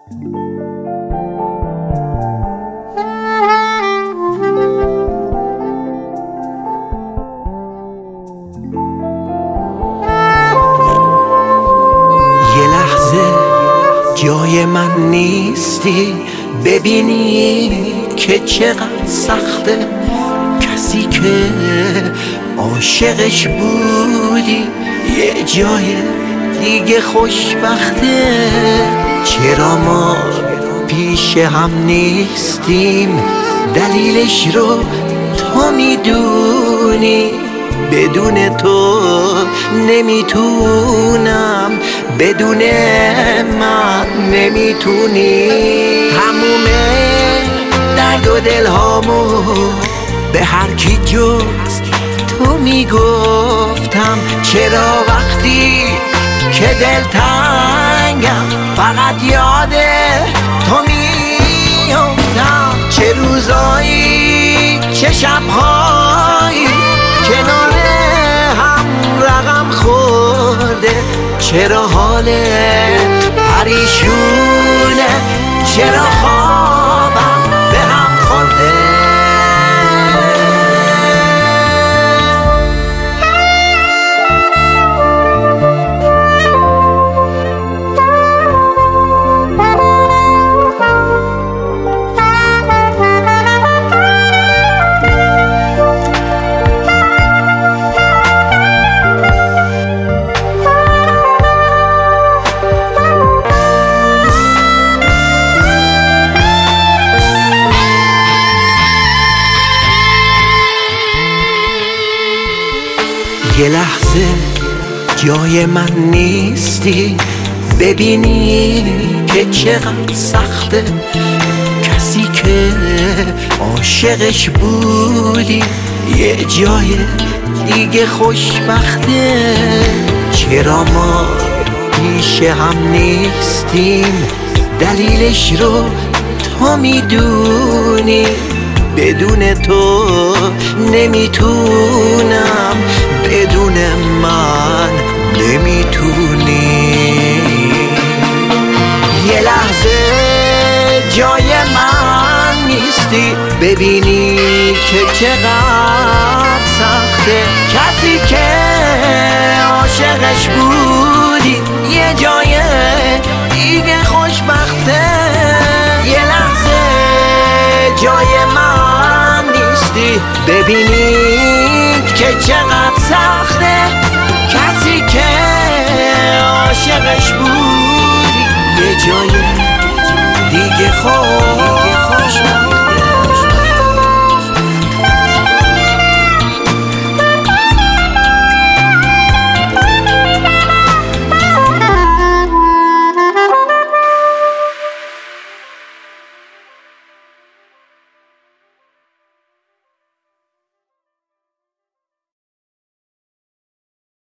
جای من نیستی، ببینی که چقدر سخته. کسی که عاشقش بودی یه جای دیگه خوشبخته. چرا ما پیش هم نیستیم؟ دلیلش رو تو میدونی. بدون تو نمیتونم، بدون من نمیتونی. تموم درد و دلهامو به هر کی جز تو میگفتم. چرا وقتی که دلتنگم فقط یاد تو میافتم؟ چه روزایی چه شبهایی کنار هم رقم خورده. چرا حالت پریشونه؟ چرا خوابم به هم خورده؟ یه لحظه جای من نیستی، ببینی که چقدر سخته. کسی که عاشقش بودی یه جای دیگه خوشبخته. چرا ما پیش هم نیستیم؟ دلیلش رو تو میدونی. بدون تو نمیتونم، بدون من نمیتونی. یه لحظه جای من نیستی، ببینی که چقدر سخته. کسی که عاشقش بودی یه جای دیگه خوشبخته. یه لحظه جای من نیستی، ببینی که چقدر سخته. کسی که عاشقش بودی یه جای دیگه خوشبخته.